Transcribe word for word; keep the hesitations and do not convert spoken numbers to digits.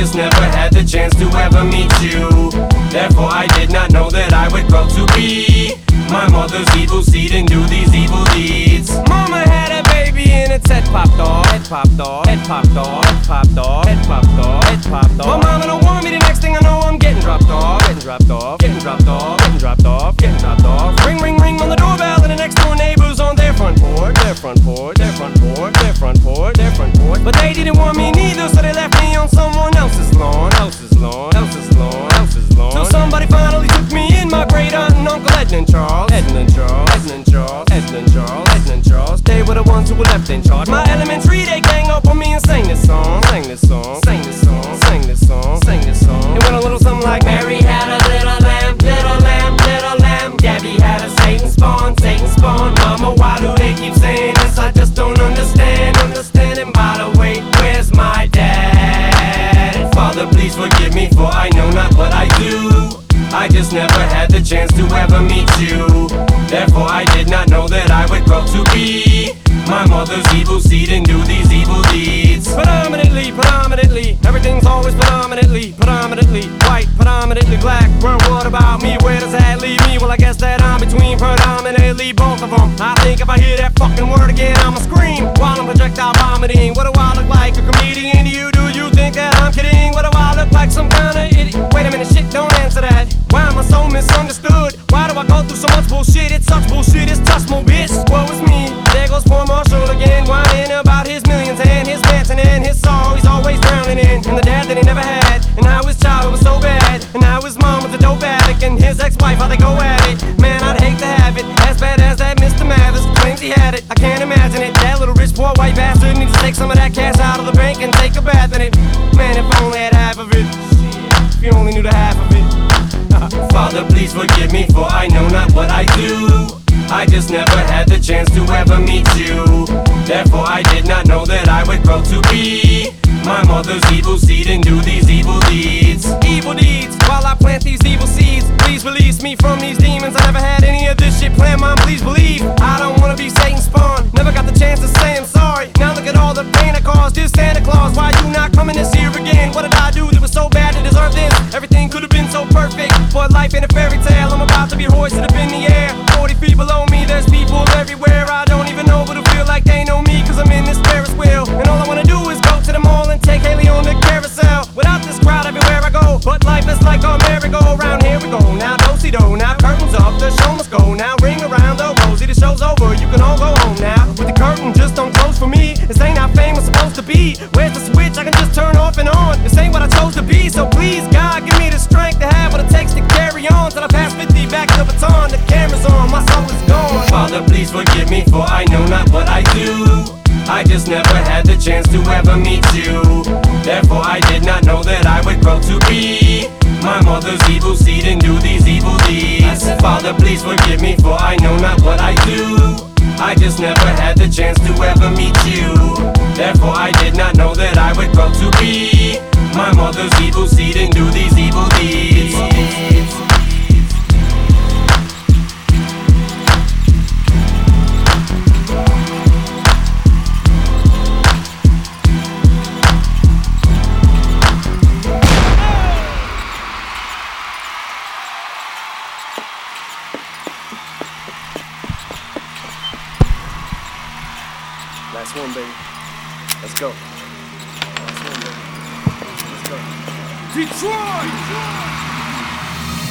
just never had the chance to ever meet you. Therefore I did not know that I would grow to be my mother's evil seed and do these evil deeds. Mama had a baby and its head popped off. Head popped off. Head popped off. Head popped off. Head popped off. Head popped off. Well, mama don't want me. The next thing I know, I'm getting dropped off. Getting dropped off. Getting dropped off. Getting dropped off. Getting dropped off. Ring, ring, ring on the doorbell, and the next door neighbors on their front porch. Their front porch. Their front porch. Their front porch. Their front porch. But they didn't want me neither, so they left me on someone else's lawn. Else's lawn. Else's lawn. Else's lawn. Till somebody finally took me in, my great aunt and uncle Edna and Charles. Edna and Charles. Edna and Charles. Edna and Charles. Edna and Charles. They were the ones who were left in charge. My elementary, they gang up on me and sang this song. Sang this song. Sang this song. Sang this song. Sang this song. It went a little something like Mary had a little lamb, little lamb, little lamb. Gabby had a Satan spawn, Satan spawn. Mama, why do they keep saying this? I just don't understand, understand. And by the way, where's my dad? Father, please forgive me, for I know not what I do. I just never had the chance to ever meet you. Therefore I did not know that I would grow to be my mother's evil seed and do these evil deeds. Predominantly, predominantly, everything's always predominantly, predominantly white, predominantly black. Well, what about me? Where does that leave me? Well, I guess that I'm between predominantly both of them. I think if I hear that fucking word again, I'ma scream while I'm projectile vomiting. What do I look like, a comedian to you? Do you think that I'm kidding? What do I look like, some kind of idiot? Wait a minute, shit, don't answer that. Why am I so misunderstood? Why do I go through so much bullshit? It's such bullshit, it's touch more bitch. Woe is me, there goes poor Marshall again, whining about his millions and his mansion and his sorrow he's always drowning in. And the dad that he never had, and how his child was so bad, and how his mom was a dope addict, and his ex-wife, how they go at it. Man, I'd hate to have it, as bad as that Mister Mathers claims he had it. I can't imagine it, that little rich poor white bastard needs to take some of that cash out of the bank and take a bath in it. Man, if I only had half of it, if you only knew the half of it. Father, please forgive me, for I know not what I do. I just never had the chance to ever meet you. Therefore I did not know that I would grow to be my mother's evil seed and do these evil deeds. Evil deeds, while I plant these evil seeds. Please release me from these demons. I never had any of this shit planned, Mom, please believe. I don't wanna be Satan's spawn. Never got the chance to say I'm sorry. Now look at all the pain I caused. This Santa Claus, why you not coming this year again? What did I do that was so bad to deserve this? Everything could have been so perfect, but life ain't a fairy tale. I'm about to be hoisted up in the air. Forty feet below me, there's people everywhere. I don't even know, but I feel like they know me, cause I'm in this Ferris wheel. And all I wanna do is go to the mall and take Haley on the carousel. Without this crowd everywhere I go, but life is like a merry-go-round. Here we go, now do-si-do, now curtains up, the show must go. Now ring around the rosy, the show's over, you can all go home now. With the curtain just don't close for me, this ain't how fame was supposed to be. Where's the switch I can just turn off and on? This ain't what I chose to be, so please God, give me the strength to have what it takes to carry on. Till I pass fifty, back the baton, the camera's on, my soul is gone. Father, please forgive me, for I know not what I do. I just never had the chance to ever meet you. Therefore I did not know that I would grow to be my mother's evil seed and do these evil deeds. Father, please forgive me, for I know not what I do. I just never had the chance to ever meet you. Therefore I did not know that I would grow to be my mother's evil seed and do these evil deeds. Last one, baby. Let's go. Last one, baby. Let's go. Detroit! Detroit!